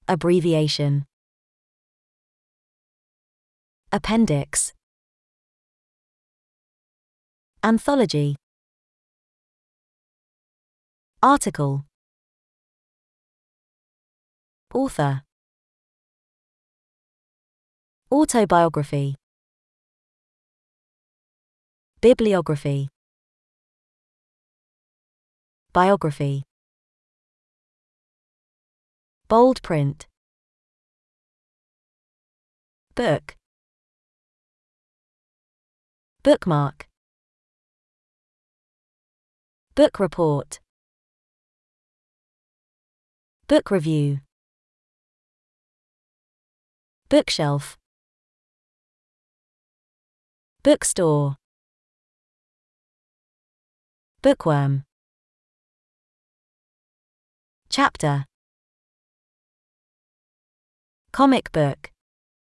Abbreviation. Appendix. Anthology. Article. Author. Autobiography. Bibliography. Biography. Bold print. Book. Bookmark. Book report. Book review. Bookshelf. Bookstore. Bookworm. Chapter. Comic book.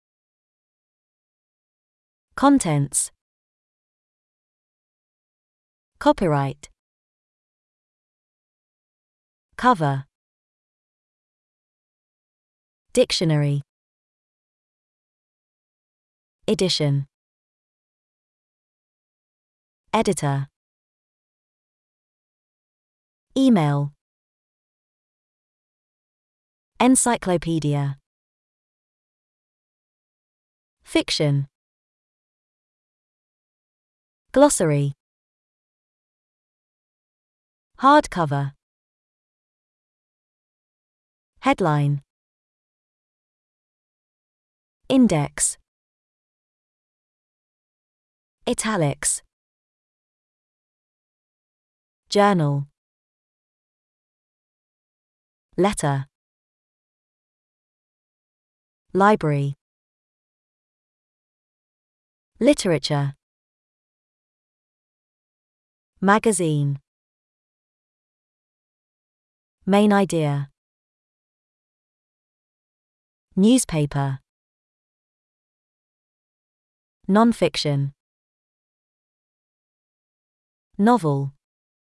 Contents. Copyright. Cover. Dictionary. Edition. Editor. Email. Encyclopedia. Fiction. Glossary. Hardcover. Headline. Index. Italics. Journal. Letter. Library. Literature. Magazine. Main idea. Newspaper. Nonfiction. Novel.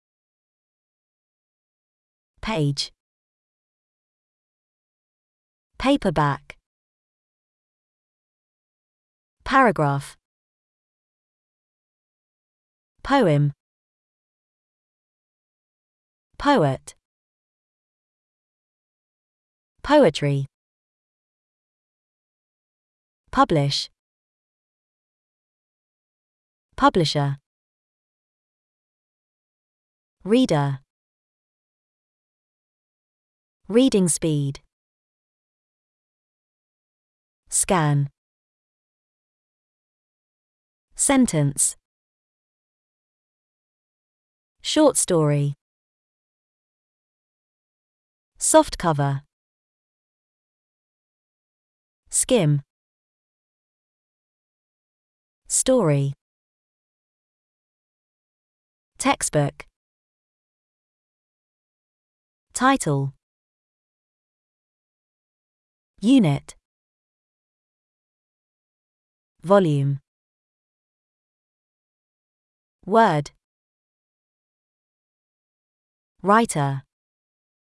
Page. Paperback. Paragraph. Poem. Poet. Poetry. Publish. Publisher. Reader. Reading speed. Scan. Sentence. Short story. Softcover. Skim. Story. Textbook. Title. Unit. Volume. Word. Writer.